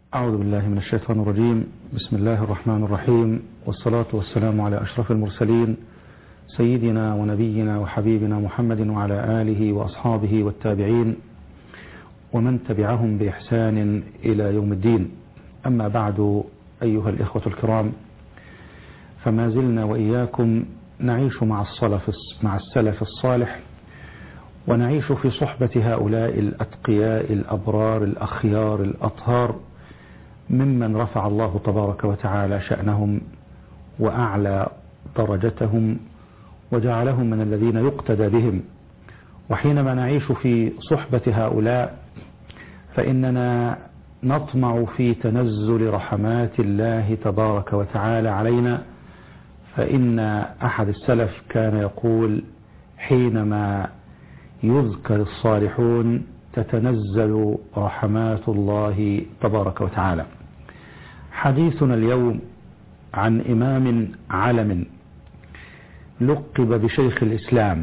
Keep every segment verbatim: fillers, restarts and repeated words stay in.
أعوذ بالله من الشيطان الرجيم. بسم الله الرحمن الرحيم، والصلاة والسلام على أشرف المرسلين سيدنا ونبينا وحبيبنا محمد وعلى آله وأصحابه والتابعين ومن تبعهم بإحسان إلى يوم الدين. أما بعد، أيها الإخوة الكرام، فما زلنا وإياكم نعيش مع السلف مع السلف الصالح، ونعيش في صحبة هؤلاء الأتقياء الأبرار الأخيار الأطهار ممن رفع الله تبارك وتعالى شأنهم وأعلى درجتهم وجعلهم من الذين يقتدى بهم. وحينما نعيش في صحبة هؤلاء فإننا نطمع في تنزل رحمات الله تبارك وتعالى علينا، فإن أحد السلف كان يقول: حينما يذكر الصالحون تتنزل رحمات الله تبارك وتعالى. حديثنا اليوم عن إمام علم لقب بشيخ الإسلام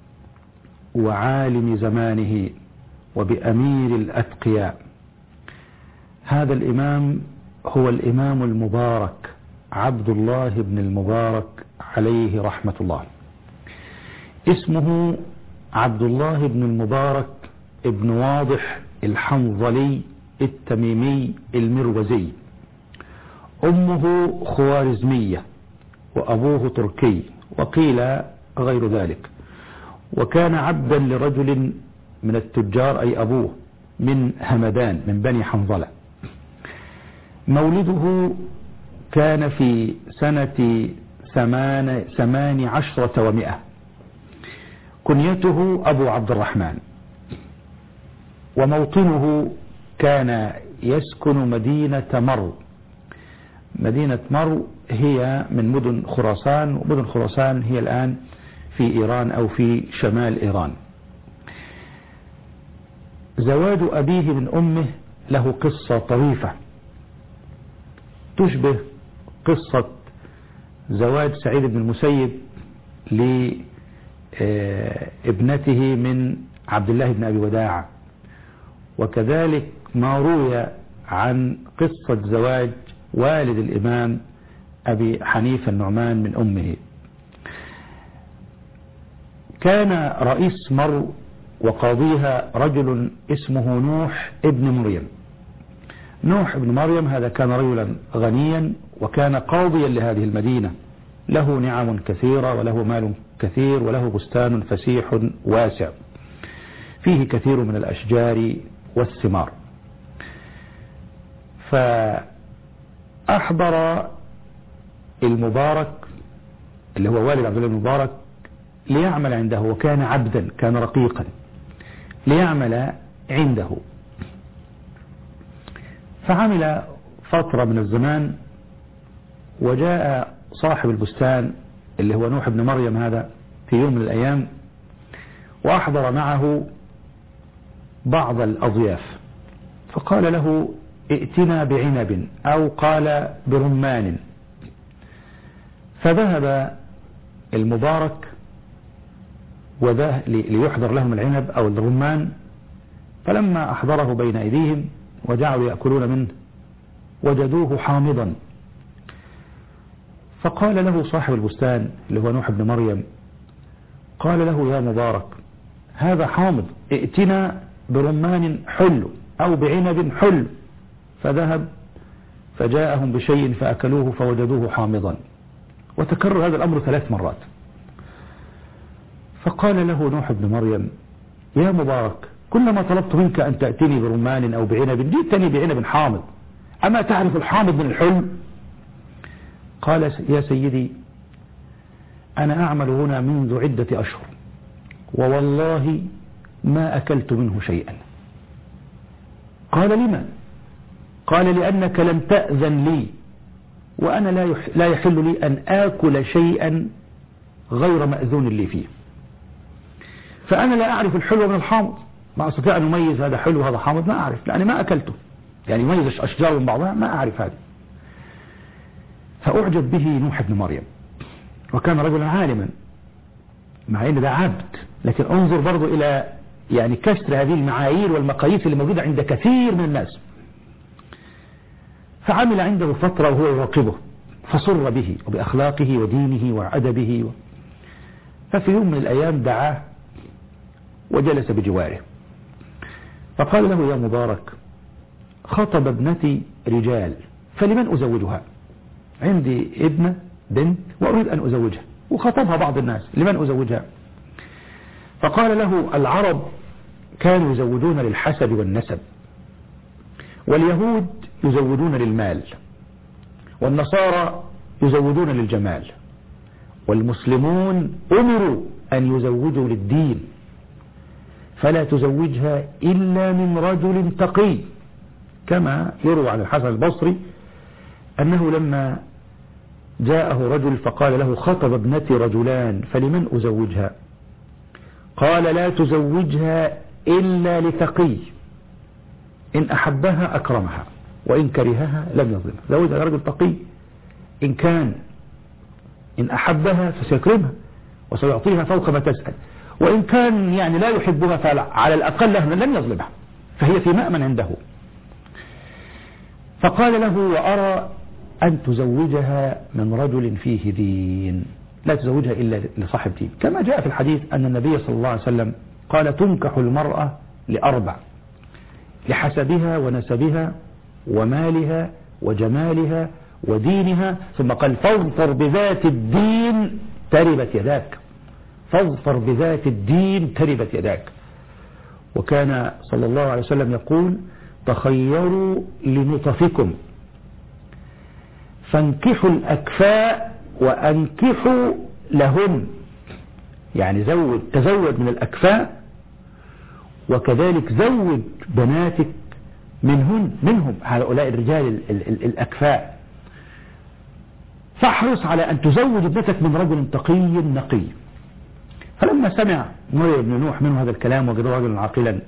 وعالم زمانه وبأمير الأتقياء. هذا الإمام هو الإمام المبارك عبد الله بن المبارك عليه رحمة الله. اسمه عبد الله بن المبارك ابن واضح الحنظلي التميمي المروزي. أمه خوارزمية وأبوه تركي، وقيل غير ذلك. وكان عبدا لرجل من التجار، أي أبوه، من همدان من بني حنظلة. مولده كان في سنة ثمان, ثمان عشرة ومئة. كنيته أبو عبد الرحمن، وموطنه كان يسكن مدينة مرو. مدينة مرو هي من مدن خراسان، ومدن خراسان هي الآن في إيران أو في شمال إيران. زواج أبيه من أمه له قصة طريفة تشبه قصة زواج سعيد بن المسيب لابنته من عبد الله بن أبي وداع، وكذلك ما روي عن قصة زواج والد الإمام أبي حنيفة النعمان من أمه. كان رئيس مرو وقاضيها رجل اسمه نوح ابن مريم. نوح ابن مريم هذا كان رجلا غنيا، وكان قاضيا لهذه المدينة، له نعم كثيرة وله مال كثير وله بستان فسيح واسع فيه كثير من الأشجار والثمار. فأحضر المبارك اللي هو والد عبد الله المبارك ليعمل عنده، وكان عبدا، كان رقيقا، ليعمل عنده. فعمل فترة من الزمان، وجاء صاحب البستان اللي هو نوح بن مريم هذا في يوم من الأيام، وأحضر معه بعض الأضياف، فقال له: ائتنا بعنب، أو قال برمان. فذهب المبارك وذا ليحضر لهم العنب أو الرمان، فلما أحضره بين أيديهم وجعلوا يأكلون منه وجدوه حامضا. فقال له صاحب البستان اللي هو نوح بن مريم، قال له: يا مبارك، هذا حامض، ائتنا برمان حلو أو بعنب حلو. فذهب فجاءهم بشيء فأكلوه فوجدوه حامضا. وتكرر هذا الأمر ثلاث مرات. فقال له نوح بن مريم: يا مبارك، كلما طلبت منك أن تأتيني برمان أو بعنب جئتني بعنب حامض، أما تعرف الحامض من الحلو؟ قال: يا سيدي، أنا أعمل هنا منذ عدة أشهر، ووالله ما أكلت منه شيئا. قال: لما؟ قال: لأنك لم تأذن لي، وأنا لا لا يحل لي أن آكل شيئا غير مأذون لي فيه، فأنا لا أعرف الحلو من الحامض، ما أستطيع أن أميز هذا حلو وهذا حامض، ما أعرف، لأني ما أكلته، يعني يميز أشجار من بعضها ما أعرف هذا. فأعجب به نوح بن مريم، وكان رجلا عالما، مع أن ده عبد، لكن انظر برضو إلى يعني كسر هذه المعايير والمقاييس اللي موجودة عند كثير من الناس. فعمل عنده فترة وهو يراقبه فسر به وبأخلاقه ودينه وأدبه و... ففي يوم من الأيام دعاه وجلس بجواره فقال له: يا مبارك، خطب ابنتي رجال فلمن أزوجها؟ عندي ابنة بنت وأريد أن أزوجها، وخطبها بعض الناس، لمن أزوجها؟ فقال له: العرب كانوا يزوجون للحسب والنسب، واليهود يزوجون للمال، والنصارى يزوجون للجمال، والمسلمون أمروا أن يزوجوا للدين، فلا تزوجها إلا من رجل تقي. كما يروى عن الحسن البصري أنه لما جاءه رجل فقال له: خطب ابنتي رجلان فلمن أزوجها؟ قال: لا تزوجها إلا لتقي، إن أحبها أكرمها وإن كرهها لم يظلمها. زوجها رجل تقي، إن كان إن أحبها فسيكرمها وسيعطيها فوق ما تسأل، وإن كان يعني لا يحبها فعلى الأقل لم يظلمها، فهي في مأمن عنده. فقال له: وأرى أن تزوجها من رجل فيه دين، لا تزوجها إلا لصاحب دين، كما جاء في الحديث أن النبي صلى الله عليه وسلم قال: تنكح المرأة لأربع: لحسبها ونسبها ومالها وجمالها ودينها، ثم قال: فاظفر بذات الدين تربت يداك، فاظفر بذات الدين تربت يداك. وكان صلى الله عليه وسلم يقول: تخيروا لنطفكم فانكحوا الأكفاء وأنكحوا لهن، يعني زوج تزوج من الأكفاء وكذلك زوج بناتك منهن منهم هؤلاء الرجال ال ال ال الأكفاء. فاحرص على أن تزوج ابنتك من رجل تقي نقي. فلما سمع نوح بن نوح منه هذا الكلام وجده رجلا عاقلا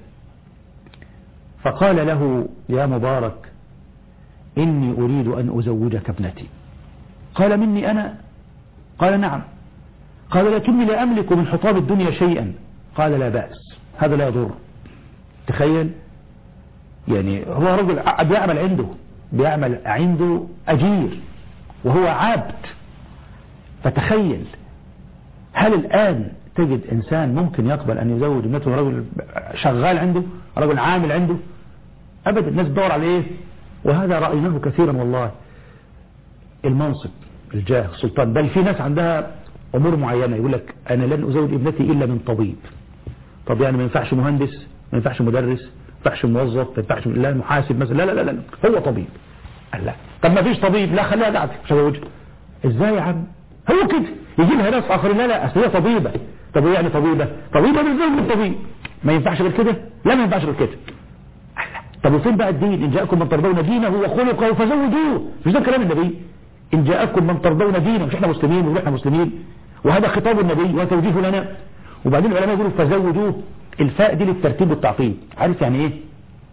فقال له: يا مبارك، إني أريد أن أزوجك ابنتي. قال: مني أنا؟ قال: نعم. قال: لكني لا أملك من حطام الدنيا شيئا. قال: لا بأس، هذا لا يضر. تخيل، يعني هو رجل بيعمل عنده بيعمل عنده أجير وهو عبد. فتخيل، هل الآن تجد إنسان ممكن يقبل أن يزوج ابنته رجل شغال عنده، رجل عامل عنده؟ أبدا. الناس تدور على إيه؟ وهذا رأيناه كثيرا والله، المنصب، الجاه، السلطان. بل في ناس عندها أمور معينة يقول لك: أنا لن أزوج ابنتي إلا من طبيب. طب يعني ما ينفعش مهندس، ما ينفعش مدرس، ما ينفعش موظف، ما ينفعش لا محاسب مثلا، لا لا لا لا هو طبيب. قال لا، طب ما فيش طبيب، لا خليها قاعدة مش هزوجها. ازاي يا عم؟ هو كده يجي لها ناس آخرين: لا لا أصل هي طبيبة. طب يعني طبيبة طبيبة بالزوج من طبيب، ما ينفعش غير كده؟ لا ما ينفعش غير كده. طب وفين بقى الدين؟ إن جاءكم من ترضون دينه وخلقه فزوجوه. مش ده كلام النبي؟ إن جاءكم من ترضون دينه، مش احنا مسلمين ونحن مسلمين، وهذا خطاب النبي وتوجيه لنا. وبعدين العلماء يقولوا فزوجوه، الفاء دي للترتيب والتعقيب. عارف يعني ايه؟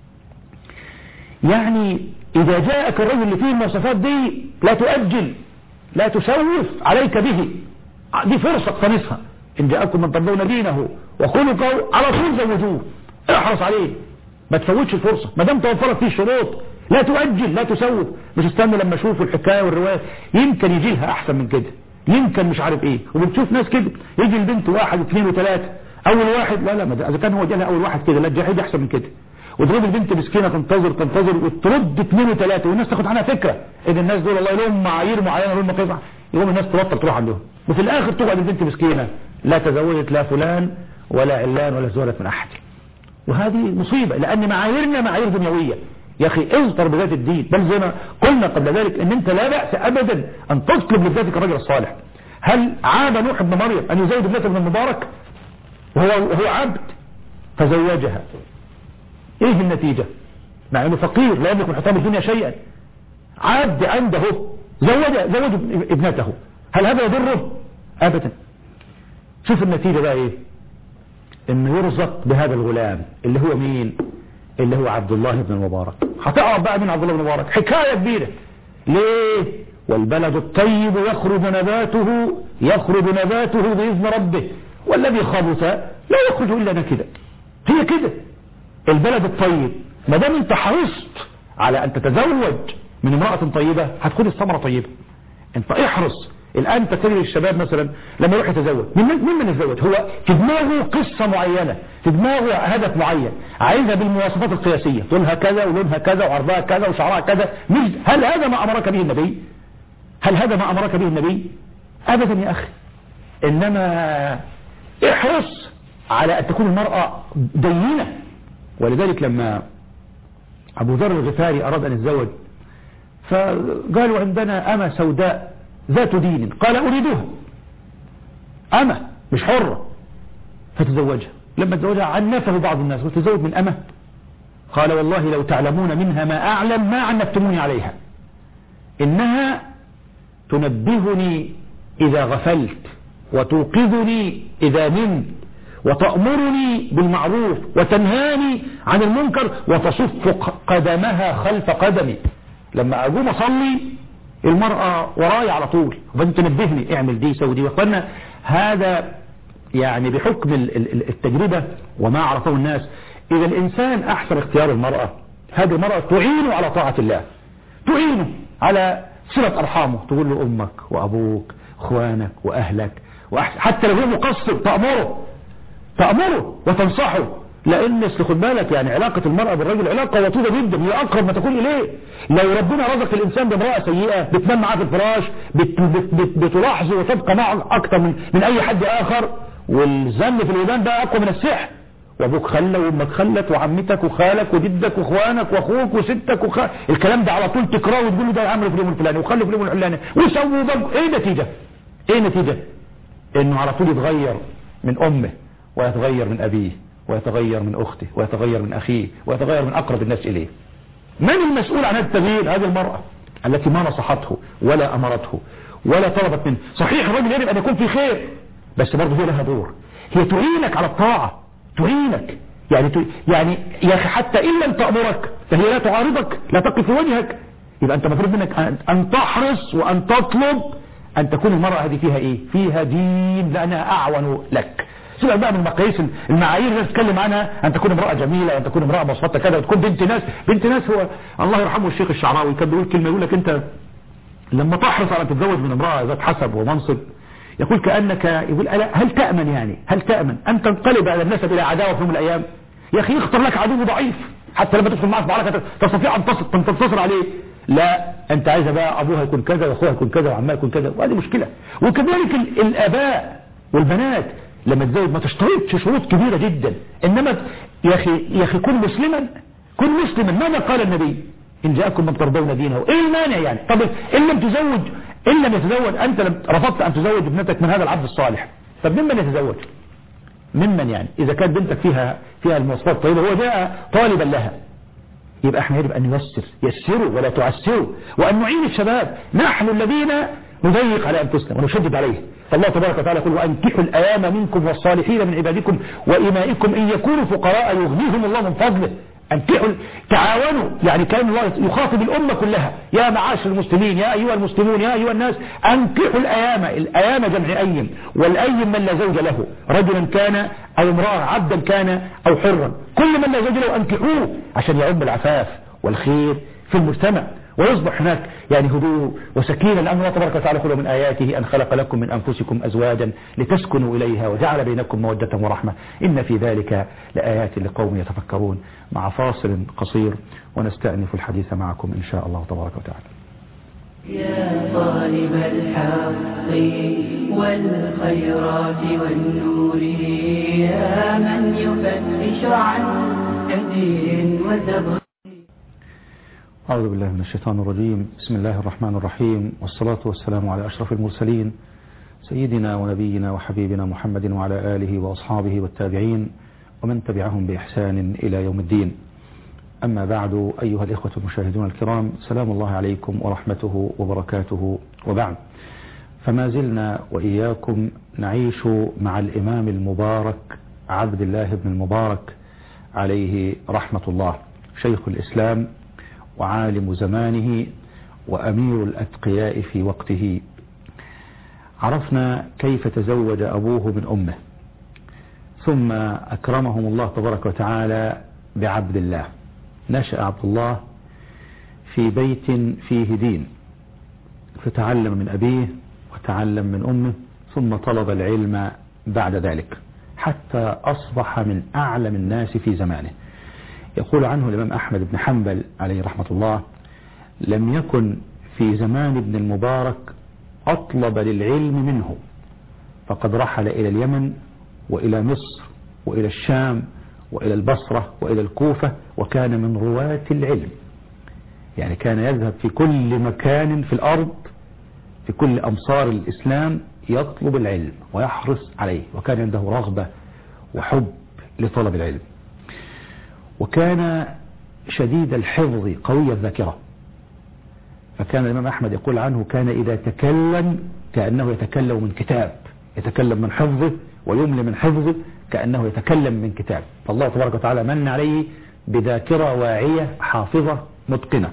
يعني إذا جاءك الرجل اللي فيه المواصفات دي لا تؤجل، لا تسوف عليك به، دي فرصة اقتنصها. إن جاءكم من ترضون دينه وخلقه على طول زوجوه، احرص عليه، ما تفوتش الفرصة ما دام توفرت فيه الشروط. لا تؤجل، لا تسوف، مش استنى لما اشوف الحكاية والرواية، يمكن يجي لها احسن من كده، يمكن مش عارف ايه. وبتشوف ناس كده يجي البنت واحد واثنين وثلاثة، اول واحد لا لا ما اذا كان هو جالها اول واحد كده لا الجحيد احسن من كده. وترد البنت مسكينة تنتظر تنتظر وترد اثنين وثلاثة، والناس تاخد عنها فكرة ان الناس دول الله لهم معايير معينة لهم مقاييس، يقوم الناس تبطل تروح عندهم، وفي الاخر تقعد البنت مسكينة لا تزوجت لا فلان ولا علان ولا زوجت من احد. وهذه مصيبة، لأن معاييرنا معايير دنيوية. يا أخي اصدر بذات الدين. بل زي ما قلنا قبل ذلك أن أنت لا بأس أبدا أن تطلب لذاتك الرجل الصالح. هل عاب نوح بن مريم أن يزوج ابنته ابن المبارك وهو, وهو عبد فزوجها؟ إيه النتيجة؟ مع أنه فقير لا يملك من حطام الدنيا شيئا، عبد عنده زوج زوج ابنته، هل هذا يضره؟ أبدا. شوف النتيجة بقى إيه؟ انه يرزق بهذا الغلام اللي هو مين؟ اللي هو عبد الله بن المبارك. هتعرف بقى من عبد الله بن المبارك حكاية كبيرة. ليه؟ والبلد الطيب يخرج نباته يخرج نباته بإذن ربه والذي خبث لا يخرج إلا نكدا. هي كده البلد الطيب. ما دام انت حرصت على ان تتزوج من امرأة طيبة هتخد الثمرة طيبة. انت احرص الآن تجد الشباب مثلا لما يروح يتزوج، مين من يتزوج؟ هو في دماغه قصة معينة، في دماغه هدف معين، عايزها بالمواصفات القياسية، طولها كذا ولونها كذا وعرضها كذا وشعرها كذا. مش هل هذا ما أمرك به النبي؟ هل هذا ما أمرك به النبي؟ أبدا يا أخي. إنما احرص على أن تكون المرأة دينة. ولذلك لما أبو ذر الغفاري أراد أن يتزوج فقالوا عندنا أمة سوداء ذات دين، قال أريدها، أمة مش حرة، فتزوجها. لما تزوجها عنفه بعض الناس، وتزوج من أمة؟ قال والله لو تعلمون منها ما أعلم ما عنفتموني عليها، إنها تنبهني إذا غفلت، وتوقظني إذا نمت، وتأمرني بالمعروف وتنهاني عن المنكر، وتصف قدمها خلف قدمي. لما أقوم أصلي المرأة وراي على طول، وبعدين تنبهني اعمل دي سوي دي. وقلنا هذا يعني بحكم التجربة وما عرفه الناس. إذا الإنسان أحسن اختيار المرأة، هذه المرأة تعينه على طاعة الله، تعينه على صلة أرحامه، تقول له أمك وأبوك اخوانك وأهلك، حتى لو هو مقصر تأمره تأمره وتنصحه. لأن خد بالك يعني علاقة المرأة بالرجل علاقة وطيدة جدا، هي أقرب ما تكون إليه. لو ربنا رزق الإنسان بامرأة سيئة بتنام معاه في الفراش، بت بت بت بتلاحظه وتبقى معه أكثر من, من أي حد آخر، والذنب في الودان ده أقوى من السحر. وأبوك خلى وأمك خلت وعمتك وخالك وجدك وإخوانك وأخوك وستك وخ... الكلام ده على طول تكراره وتقول له ده عمل في اليوم الفلاني وخلوا في اليوم الفلاني وسووا ضج. إيه النتيجة؟ إيه النتيجة؟ إنه على طول يتغير من أمه، ويتغير من أبيه، ويتغير من أخته، ويتغير من أخيه، ويتغير من أقرب الناس إليه. من المسؤول عن هذا التغيير؟ هذه المرأة التي ما نصحته ولا أمرته ولا طلبت منه. صحيح الرجل يجب أن يكون في خير، بس برضه هي لها دور، هي تعينك على الطاعة، تعينك يعني ت... يعني يا أخي حتى إن لم تأمرك فهي لا تعارضك، لا تقف في وجهك. يبقى أنت مفروض منك أن تحرص وأن تطلب أن تكون المرأة هذه فيها إيه؟ فيها دين، لأنها أعون لك. سيبك بقى من مقاييس المعايير اللي نتكلم عنها، أن تكون امرأة جميلة، أن تكون امرأة مصفتة كذا، وتكون بنت ناس. بنت ناس هو الله يرحمه الشيخ الشعراوي كان بيقول كلمة، يقول لك أنت لما تحرص على أن تتزوج من امرأة ذات حسب ومنصب، يقول كأنك يقول هل تأمن يعني هل تأمن أن تنقلب على الناس إلى عداوة في يوم من الأيام؟ يا أخي يختار لك عدو ضعيف حتى لما تدخل معك في معركة تستطيع أن تنتصر عليه. لا، أنت عايزة بقى أبوها يكون كذا وأخوها يكون كذا وعمها يكون كذا، وهذه مشكلة. وكذلك الآباء والبنات لما تزوج ما تشترطش شروط كبيرة جدا، إنما يا أخي يا أخي كن مسلما، كن مسلما. ماذا قال النبي؟ إن جاءكم من ترضون دينه. إيه المانع يعني؟ طب إن لم تزوج، إن لم يتزوج أنت لم رفضت أن تزوج ابنتك من هذا العبد الصالح، طب ممن يتزوج؟ ممن يعني؟ إذا كانت بنتك فيها فيها المواصفات الطيبة، هو جاء طالبا لها، يبقى احنا يجب أن نيسر، يسروا ولا تعسروا، وأن نعين الشباب. نحن الذين نضيق على أنفسنا ونشدد عليه. فالله تبارك وتعالى يقول وأنكحوا الأيام منكم والصالحين من عبادكم وإمائكم إن يكونوا فقراء يغنيهم الله من فضله. أنكحوا، تعاونوا، يعني كان الله يخاطب الأمة كلها، يا معاشر المسلمين، يا أيها المسلمون، يا أيها الناس، أنكحوا الأيام. الأيام جمع أيم، والأيم من لا زوج له، رجلا كان أو امرأة، عبدا كان أو حرا، كل من لا زوج له أنكحوه عشان يعم العفاف والخير في المجتمع، ويصبح هناك يعني هدوء وسكينة. لأن الله تبارك وتعالى يقول من آياته أن خلق لكم من أنفسكم أزواجا لتسكنوا إليها وجعل بينكم مودة ورحمة إن في ذلك لآيات لقوم يتفكرون. مع فاصل قصير ونستأنف الحديث معكم إن شاء الله تبارك وتعالى. يا طالب الحق والخيرات والنور، يا من يفتش عن هدي وتبغي. أعوذ بالله من الشيطان الرجيم. بسم الله الرحمن الرحيم، والصلاة والسلام على أشرف المرسلين سيدنا ونبينا وحبيبنا محمد وعلى آله وأصحابه والتابعين ومن تبعهم بإحسان إلى يوم الدين. أما بعد، أيها الإخوة المشاهدون الكرام، سلام الله عليكم ورحمته وبركاته، وبعد. فما زلنا وإياكم نعيش مع الإمام المبارك عبد الله بن المبارك عليه رحمة الله، شيخ الإسلام وعالم زمانه وأمير الأتقياء في وقته. عرفنا كيف تزوج أبوه من أمه، ثم أكرمهم الله تبارك وتعالى بعبد الله. نشأ عبد الله في بيت فيه دين، فتعلم من أبيه وتعلم من أمه، ثم طلب العلم بعد ذلك حتى أصبح من أعلم الناس في زمانه. يقول عنه الإمام أحمد بن حنبل عليه رحمة الله: لم يكن في زمان ابن المبارك أطلب للعلم منه، فقد رحل إلى اليمن وإلى مصر وإلى الشام وإلى البصرة وإلى الكوفة، وكان من رواة العلم. يعني كان يذهب في كل مكان في الأرض، في كل أمصار الإسلام، يطلب العلم ويحرص عليه، وكان عنده رغبة وحب لطلب العلم. وكان شديد الحفظ قوي الذاكرة، فكان الإمام أحمد يقول عنه: كان إذا تكلم كأنه يتكلم من كتاب، يتكلم من حفظه ويملي من حفظه كأنه يتكلم من كتاب. فالله تبارك وتعالى من عليه بذاكرة واعية حافظة متقنة.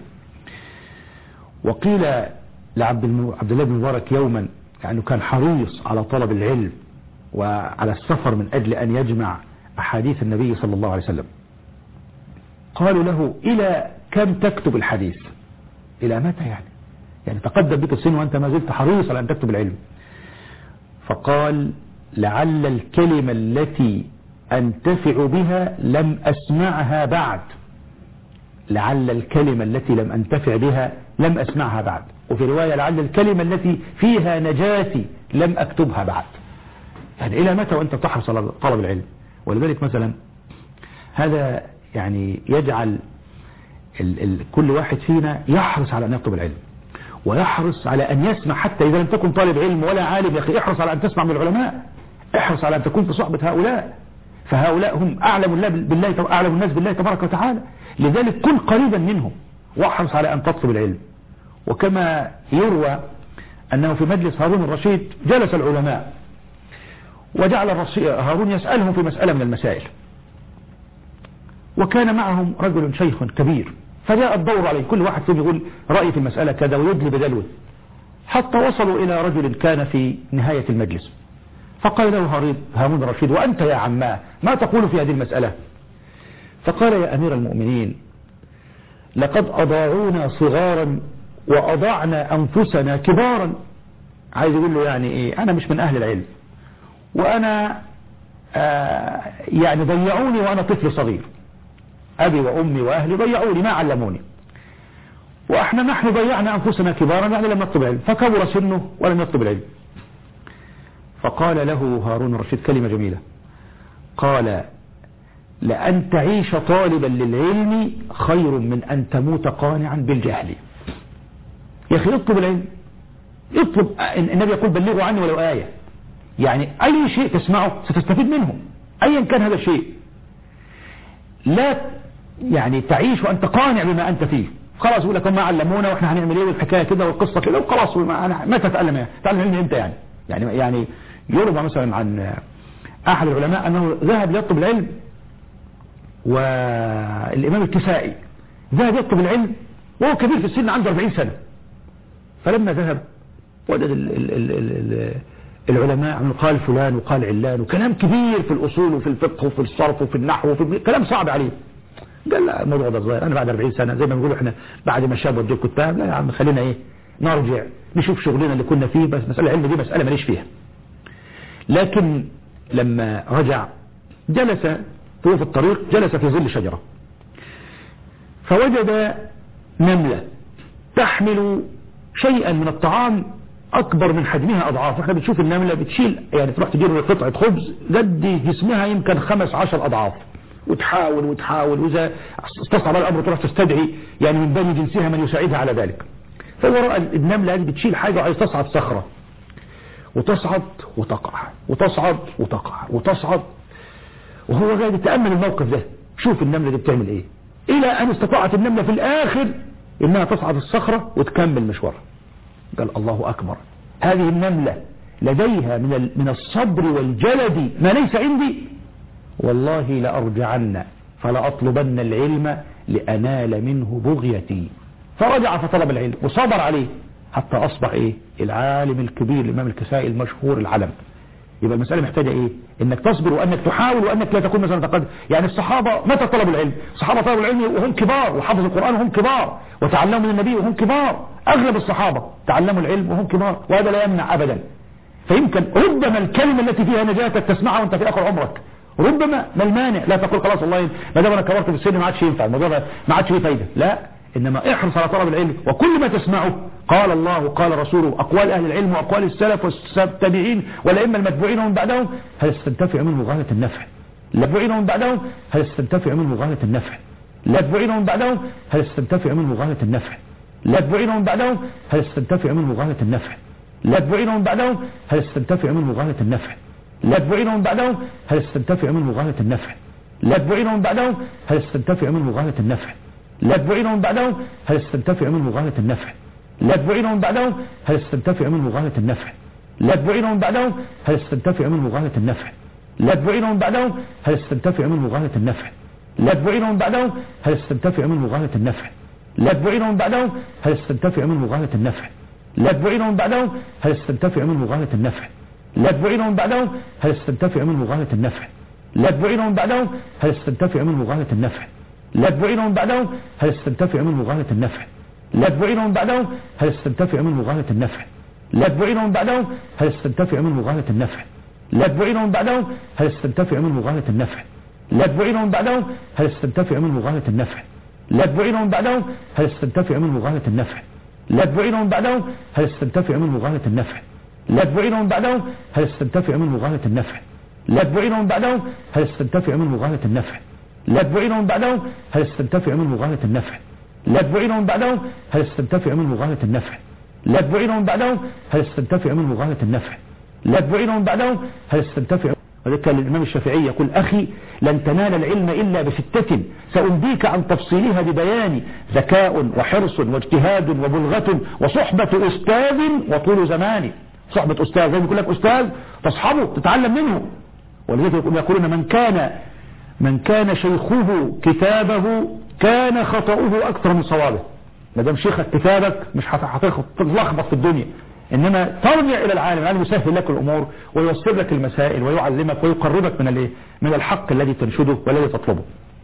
وقيل لعبد الله بن مبارك يوما، لأنه يعني كان حريص على طلب العلم وعلى السفر من أجل أن يجمع أحاديث النبي صلى الله عليه وسلم، قالوا له: إلى كم تكتب الحديث؟ إلى متى يعني؟ يعني تقدم بك السن وأنت ما زلت حريص على أن تكتب العلم. فقال: لعل الكلمة التي أنتفع بها لم أسمعها بعد. لعل الكلمة التي لم أنتفع بها لم أسمعها بعد. وفي رواية: لعل الكلمة التي فيها نجاتي لم أكتبها بعد. يعني إلى متى وأنت تحرص على طلب العلم؟ ولذلك مثلا هذا يعني يجعل ال ال كل واحد فينا يحرص على أن يطلب العلم، ويحرص على أن يسمع، حتى إذا لم تكن طالب علم ولا عالم يا أخي، احرص على أن تسمع من العلماء، احرص على أن تكون في صحبة هؤلاء، فهؤلاء هم أعلم الله بالله، أعلم الناس بالله تبارك وتعالى. لذلك كن قريبا منهم واحرص على أن تطلب العلم. وكما يروى أنه في مجلس هارون الرشيد جلس العلماء، وجعل هارون يسألهم في مسألة من المسائل، وكان معهم رجل شيخ كبير، فجاء الدور عليه، كل واحد فيهم يقول رأي في المسألة كذا ويدلي بدلوه، حتى وصلوا إلى رجل كان في نهاية المجلس، فقال له هارون الرشيد: وأنت يا عماه ما تقول في هذه المسألة؟ فقال: يا أمير المؤمنين، لقد أضاعونا صغارا وأضعنا أنفسنا كبارا. عايز يقول له يعني إيه؟ أنا مش من أهل العلم، وأنا آه يعني ضيعوني وأنا طفل صغير، أبي وأمي وأهلي ضيعوني ما علموني، وإحنا نحن ضيعنا أنفسنا كبارا يعني لم نطلب العلم، فكبر سنه ولم يطلب العلم. فقال له هارون الرشيد كلمة جميلة، قال: لأن تعيش طالبا للعلم خير من أن تموت قانعا بالجهل. يا أخي اطلب العلم، اطلب. النبي يقول: بلغوا عني ولو آية. يعني أي شيء تسمعه ستستفيد منه أيا كان هذا الشيء. لا يعني تعيش وأنت قانع بما أنت فيه، خلاص يقول لك ما علمونا وإحنا هنعمل إيه والحكاية كده والقصة كده وخلاص، ما تتعلم يعني تعلم علم إمتى يعني؟ يعني يعني يروى مثلا عن أحد العلماء أنه ذهب ليطلب العلم، والإمام الكسائي ذهب يطلب العلم وهو كبير في السن عنده أربعين سنة، فلما ذهب وجد ال ال ال ال ال العلماء عنه قال فلان وقال علان وكلام كبير في الأصول وفي الفقه وفي الصرف وفي النحو وفي كلام صعب عليه. قال: لا الموضوع ده صغير، أنا بعد أربعين سنة زي ما بنقول إحنا بعد ما شاب ودي الكتاب، لا يا عم خلينا إيه نرجع نشوف شغلنا اللي كنا فيه، بس مسألة العلم دي مسألة ماليش فيها. لكن لما رجع جلس في الطريق، جلس في ظل شجرة، فوجد نملة تحمل شيئا من الطعام أكبر من حجمها أضعاف. احنا بتشوف النملة بتشيل يعني تروح تجيب قطعة خبز قد جسمها يمكن خمس عشر أضعاف، وتحاول وتحاول، وإذا استصعب الأمر تروح تستدعي يعني من بني جنسها من يساعدها على ذلك. فهو رأى النملة بتشيل حاجة وعايز تصعد صخرة، وتصعد وتقع وتصعد وتقع وتصعد، وهو قاعد يتأمل الموقف ده، شوف النملة دي بتعمل ايه، الى ان استطاعت النملة في الاخر انها تصعد الصخرة وتكمل مشوارها. قال: الله اكبر، هذه النملة لديها من من الصبر والجلد ما ليس عندي، والله لأرجعن فلأطلبن العلم لأنال منه بغيتي. فرجع فطلب العلم وصبر عليه حتى أصبح إيه العالم الكبير الإمام الكسائي المشهور العلم يبقى المسألة محتاجة ايه؟ انك تصبر وانك تحاول وانك لا تكون مثلا تقدم. يعني الصحابة متى طلبوا العلم؟ الصحابة طلبوا العلم وهم كبار، وحفظوا القرآن وهم كبار، وتعلموا من النبي وهم كبار. اغلب الصحابة تعلموا العلم وهم كبار، وهذا لا يمنع ابدا. فيمكن ربما الكلمة التي فيها نجاتك تسمعها وانت في اخر عمرك، ربما ما المانع. لا تقول خلاص والله ما دام انا كبرت في السن ما عادش ينفع الموضوع ده، ما عادش فيه فايدة. لا، انما احرص على طلب العلم، وكل ما تسمعه قال الله وقال رسوله، اقوال اهل العلم واقوال السلف والتابعين والائمه المتبوعين ومن بعدهم، هل تستنتفع منه غاية النفع؟ المتبوعين ومن بعدهم هل تستنتفع منه غاية النفع؟ المتبوعين ومن بعدهم هل تستنتفع منه غاية النفع؟ المتبوعين ومن بعدهم هل تستنتفع منه غاية النفع؟ المتبوعين ومن بعدهم هل تستنتفع منه غاية النفع؟ المتبوعين ومن بعدهم هل تستنتفع منه غاية النفع؟ المتبوعين ومن بعدهم هل تستنتفع منه غاية النفع؟ المتبوعين ومن بعدهم هل تستنتفع منه غاية النفع؟ المتبوعين ومن بعدهم هل تستنتفع منه غاية النفع؟ المتبوعين ومن بعدهم هل تستنتفع منه غاية النفع؟ المتبوعين ومن بعدهم هل تستنتفع منه غاية النفع؟ المتبوعين ومن بعدهم هل تستنتفع منه غاية النفع؟ المتبوعين ومن بعدهم هل تستنتفع منه غاية النفع؟ المتبوعين ومن بعدهم هل تستنتفع منه غاية النفع؟ المتبوعين ومن بعدهم هل تستنتفع منه غاية النفع؟ المتبوعين ومن بعدهم هل تستنتفع منه غاية النفع؟ المتبوعين ومن بعدهم هل تستنتفع منه غاية النفع؟ المتبوعين ومن بعدهم هل تستنتفع منه غاية النفع؟ المتبوعين ومن بعدهم هل تستنتفع منه غاية النفع؟ المتبوعين ومن بعدهم هل تستنتفع منه غاية النفع؟ المتبوعين ومن بعدهم هل تستنتفع منه غاية النفع؟ المتبوعين ومن بعدهم هل تستنتفع منه غاية النفع؟ المتبوعين ومن بعدهم هل تستنتفع منه غاية النفع؟ المتبوعين ومن بعدهم هل تستنتفع منه غاية النفع؟ المتبوعين ومن بعدهم هل تستنتفع منه غاية النفع؟ المتبوعين ومن بعدهم هل تستنتفع منه غاية النفع؟ المتبوعين ومن بعدهم هل تستنتفع منه غاية النفع؟ المتبوعين ومن بعدهم هل تستنتفع منه غاية النفع؟ المتبوعين ومن بعدهم هل تستنتفع. وذلك الإمام الشافعي يقول أخي لن تنال العلم إلا بستة سأنبيك عن تفصيلها ببيان: ذكاء وحرص واجتهاد وبلغة وصحبة أستاذ وطول زمان. صحبة أستاذ زي ما يقول لك أستاذ تصحبه تتعلم منه. ولذلك يقولون من كان من كان شيخه كتابه كان خطأه أكثر من صوابه. ما دام شيخك كتابك مش هتلخبط في الدنيا، إنما ترجع إلى العالم. العالم يسهل لك الأمور ويوصل لك المسائل ويعلمك ويقربك من الايه من الحق الذي تنشده والذي تطلبه.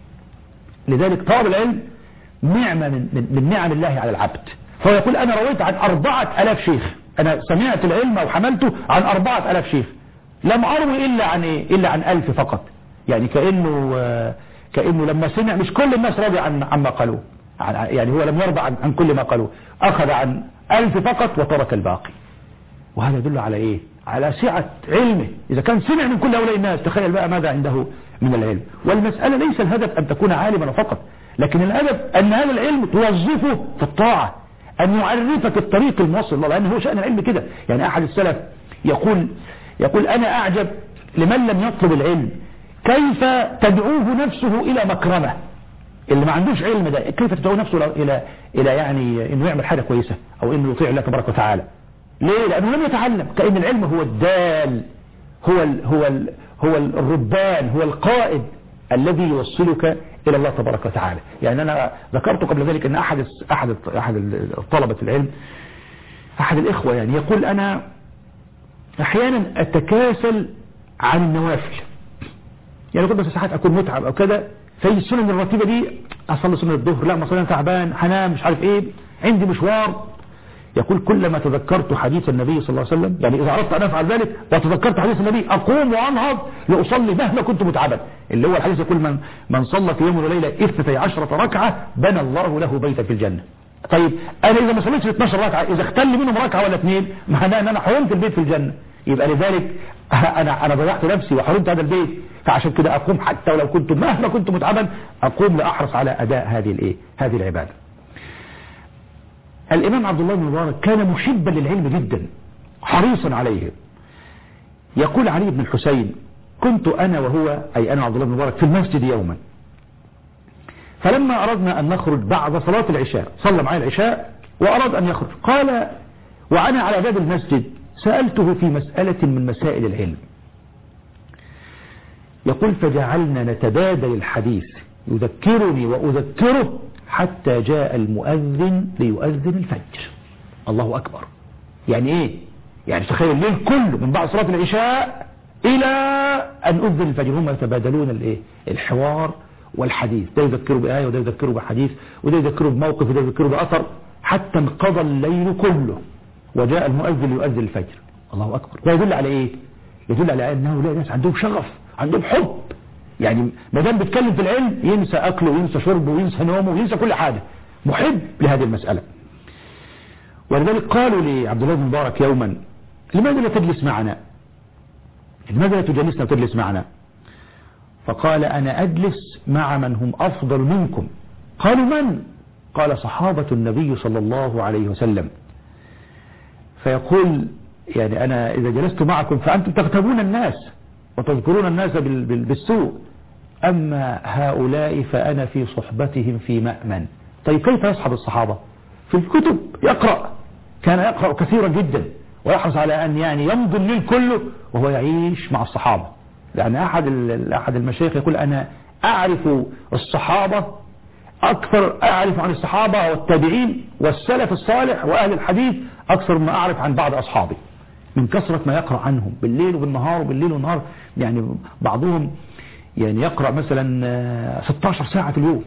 لذلك طلب العلم نعمة من, من, من نعم الله على العبد. فهو يقول أنا رويت عن أربعة ألاف شيخ، أنا سمعت العلم وحملته عن أربعة ألاف شيخ، لم أروي إلا عن إيه؟ إلا عن ألف فقط. يعني كأنه كأنه لما سمع مش كل الناس راضي عن عما قالوه، يعني هو لم يرضى عن, عن كل ما قالوه، أخذ عن ألف فقط وترك الباقي. وهذا يدل على إيه؟ على سعة علمه. إذا كان سمع من كل هؤلاء الناس تخيل بقى ماذا عنده من العلم. والمسألة ليس الهدف أن تكون عالما فقط، لكن الهدف أن هذا العلم توظفه في الطاعة، أن يعرفك الطريق الموصل الله، لأنه هو شأن العلم كده. يعني أحد السلف يقول يقول أنا أعجب لمن لم يطلب العلم كيف تدعوه نفسه إلى مكرمة. اللي ما عندوش علم ده كيف تدعوه نفسه إلى إلى يعني إنه يعمل حاجة كويسة أو إنه يطيع الله تبارك وتعالى. ليه؟ لأنه لم يتعلم. كأن العلم هو الدال، هو ال هو ال هو الربان، هو القائد الذي يوصلك إلى الله تبارك وتعالى. يعني أنا ذكرت قبل ذلك أن أحد أحد أحد طلبة العلم، أحد الإخوة يعني يقول أنا أحيانا أتكاسل عن النوافل. يعني يقول بس ساعات أكون متعب أو كذا، في السنن الراتبة دي أصلي سنة الظهر، لا مثلا تعبان حنام مش عارف إيه، عندي مشوار. يقول كلما تذكرت حديث النبي صلى الله عليه وسلم، يعني إذا عرفت أن أفعل ذلك وتذكرت حديث النبي أقوم وأنهض لأصلي مهما كنت متعبا. اللي هو الحديث يقول من من صلى في يوم وليلة اثنتي عشرة ركعة بنى الله له بيتا في الجنة. طيب أنا إذا ما صليتش اثنتي عشرة ركعة، إذا اختل منهم ركعة ولا اثنين، معناه أن أنا حرمت البيت في الجنة. يبقى لذلك أنا أنا ضيعت نفسي وحرمت هذا البيت. فعشان كده أقوم حتى ولو كنت مهما كنت متعبا أقوم لأحرص على أداء هذه الإيه هذه العبادة. الإمام عبد الله بن مبارك كان محبا للعلم جدا حريصا عليه. يقول علي بن الحسين كنت أنا وهو أي أنا عبد الله بن مبارك في المسجد يوما، فلما أردنا أن نخرج بعد صلاة العشاء، صلى معي العشاء وأراد أن يخرج، قال وأنا على باب المسجد سألته في مسألة من مسائل العلم. يقول فجعلنا نتبادل الحديث يذكرني وأذكره حتى جاء المؤذن ليؤذن الفجر. الله أكبر. يعني إيه؟ يعني تخيل الليل كله من بعد صلاة العشاء إلى أن أذن الفجر. هم يتبادلون الايه الحوار والحديث، ده يذكره بآية وده يذكره بحديث وده يذكره بموقف وده يذكره بأثر، حتى انقضى الليل كله وجاء المؤذن ليؤذن الفجر. الله أكبر. ده يدل على إيه؟ يدل على أنه لا ناس عندهم شغف، عندهم حب. يعني ما دام بيتكلم في العلم ينسى أكله وينسى شربه وينسى نومه وينسى كل حاجة، محب لهذه المسألة. ولذلك قالوا لعبد الله بن مبارك يوما: لماذا لا تجلس معنا؟ لماذا لا تجلسنا وتجلس معنا؟ فقال: أنا أجلس مع من هم أفضل منكم. قالوا: من؟ قال: صحابة النبي صلى الله عليه وسلم. فيقول: يعني أنا إذا جلست معكم فأنتم تغتابون الناس وتذكرون الناس بالسوء، أما هؤلاء فأنا في صحبتهم في مأمن. طيب كيف يصحب الصحابة؟ في الكتب يقرأ، كان يقرأ كثيرا جدا ويحرص على أن يعني يمضي الليل كله وهو يعيش مع الصحابة. يعني أحد أحد المشايخ يقول: أنا أعرف الصحابة أكثر، أعرف عن الصحابة والتابعين والسلف الصالح وأهل الحديث أكثر ما أعرف عن بعض أصحابي، من كثرة ما يقرأ عنهم بالليل وبالنهار وبالليل والنهار. يعني بعضهم يعني يقرأ مثلا ستة عشر ساعة في اليوم.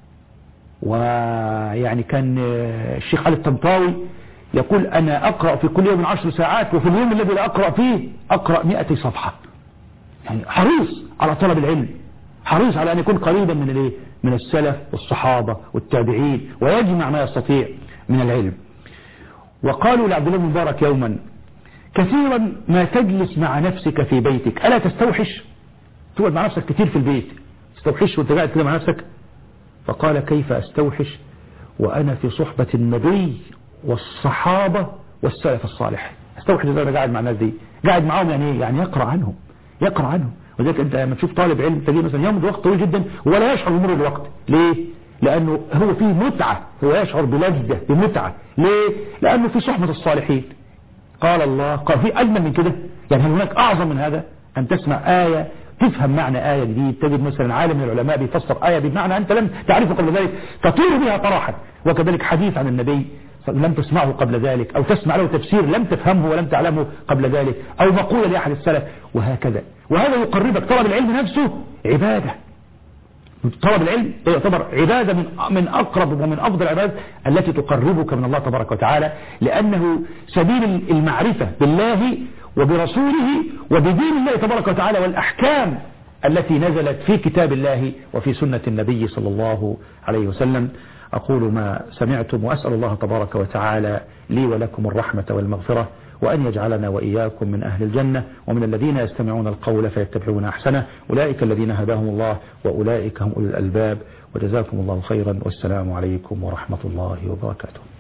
ويعني كان الشيخ علي الطنطاوي يقول: أنا أقرأ في كل يوم عشر ساعات، وفي اليوم الذي لا أقرأ فيه أقرأ مئة صفحة. يعني حريص على طلب العلم، حريص على أن يكون قريبا من الايه من السلف والصحابة والتابعين ويجمع ما يستطيع من العلم. وقالوا لعبد الله بن مبارك يوما: كثيرا ما تجلس مع نفسك في بيتك، ألا تستوحش؟ تقعد مع نفسك كثير في البيت، تستوحش وانت قاعد كده مع نفسك؟ فقال: كيف أستوحش وأنا في صحبة النبي والصحابة والسلف الصالح؟ استوحش إذا أنا قاعد مع الناس دي، قاعد معهم يعني يعني يقرأ عنهم، يقرأ عنهم. وذلك أنت لما تشوف طالب علم تلاقيه مثلا يمضي وقت طويل جدا ولا يشعر بمرور الوقت. ليه؟ لأنه هو فيه متعة، هو يشعر بلذة بمتعة. ليه؟ لأنه في صحبة الصالحين. قال الله، قال في أجمل من كده؟ يعني هل هناك أعظم من هذا؟ أن تسمع آية تفهم معنى آية جديد، تجد مثلا عالم من العلماء بيفسر آية بمعنى أنت لم تعرفه قبل ذلك تطير بها طراحا. وكذلك حديث عن النبي لم تسمعه قبل ذلك، أو تسمع له تفسير لم تفهمه ولم تعلمه قبل ذلك، أو مقولة لأحد السلف، وهكذا. وهذا يقربك. طلب العلم نفسه عبادة. طلب العلم يعتبر عبادة من من أقرب ومن أفضل العبادات التي تقربك من الله تبارك وتعالى، لأنه سبيل المعرفة بالله وبرسوله وبدين الله تبارك وتعالى والأحكام التي نزلت في كتاب الله وفي سنة النبي صلى الله عليه وسلم. أقول ما سمعتم وأسأل الله تبارك وتعالى لي ولكم الرحمة والمغفرة، وأن يجعلنا وإياكم من أهل الجنة ومن الذين يستمعون القول فيتبعون أحسنه. أولئك الذين هداهم الله وأولئك هم أولي الألباب. وجزاكم الله خيرا، والسلام عليكم ورحمة الله وبركاته.